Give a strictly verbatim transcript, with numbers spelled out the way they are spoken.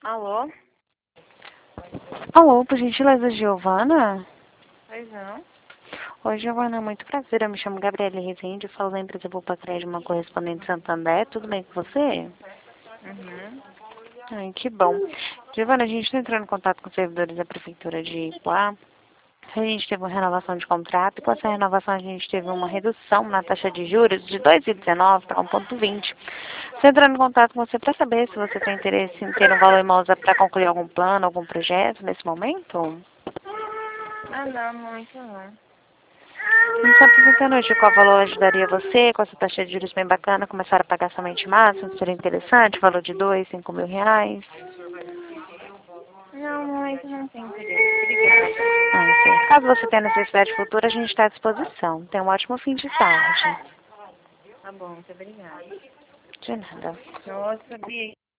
Alô? Alô, por gentileza, Giovana? Pois não? Oi, Giovana, muito prazer. Eu me chamo Gabriela Rezende, falo da empresa Poupa Crédito, uma correspondente Santander. Tudo bem com você? Uhum. Ai, que bom. Giovana, a gente está entrando em contato com os servidores da Prefeitura de Ipuá. A gente teve uma renovação de contrato e com essa renovação a gente teve uma redução na taxa de juros de dois vírgula dezenove para um vírgula vinte. Estou entrando em contato com você para saber se você tem interesse em ter um valor imosa para concluir algum plano, algum projeto nesse momento. Ah, não, muito não. Não está apresentando hoje qual valor ajudaria você, com essa taxa de juros bem bacana, começar a pagar somente máximo, seria interessante, valor de dois, cinco mil reais. Não, muito não tem interesse. Obrigada. Ah, sim. Caso você tenha necessidade futura, a gente está à disposição. Tenha um ótimo fim de tarde. Tá bom, muito obrigada. De nada. Nossa, sabia